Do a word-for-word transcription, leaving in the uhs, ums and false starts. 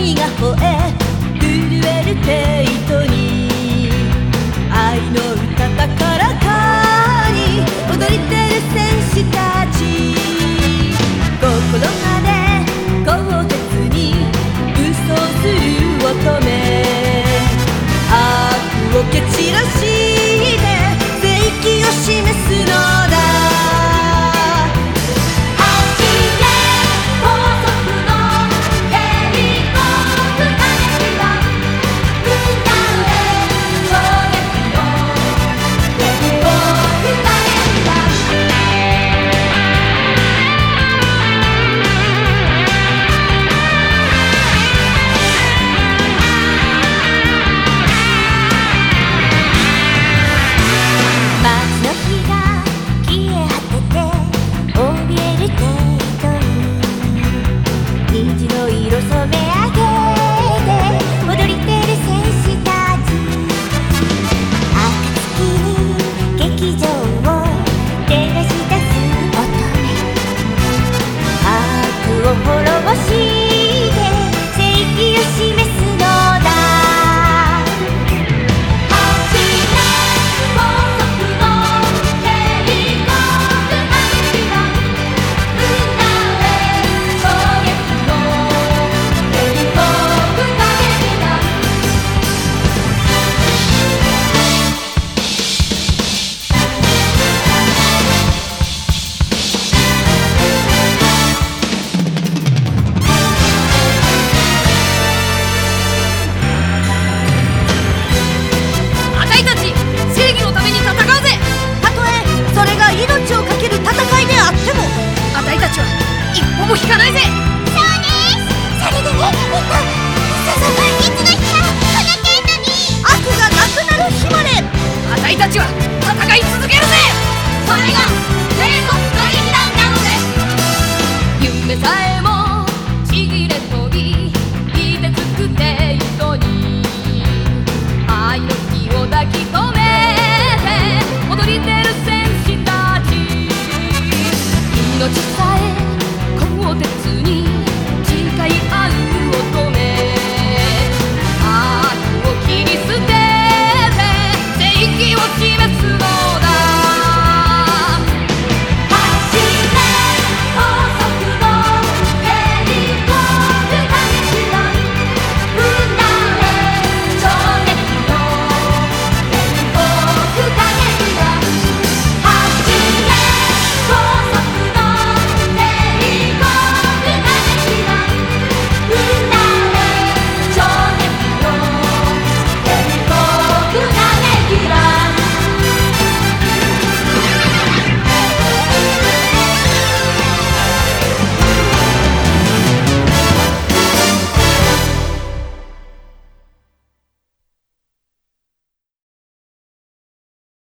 みが吠え震えるテイトに愛の歌高らかに踊り出る戦士たち心まで鋼鉄に武装する乙女悪を蹴散らして正義を示すのだ命をかける戦いであってもあたいたちは一歩も引かないぜ。 そうです。それでね、えっとそそいつの日がこの程度に悪がなくなる日まであたいたちは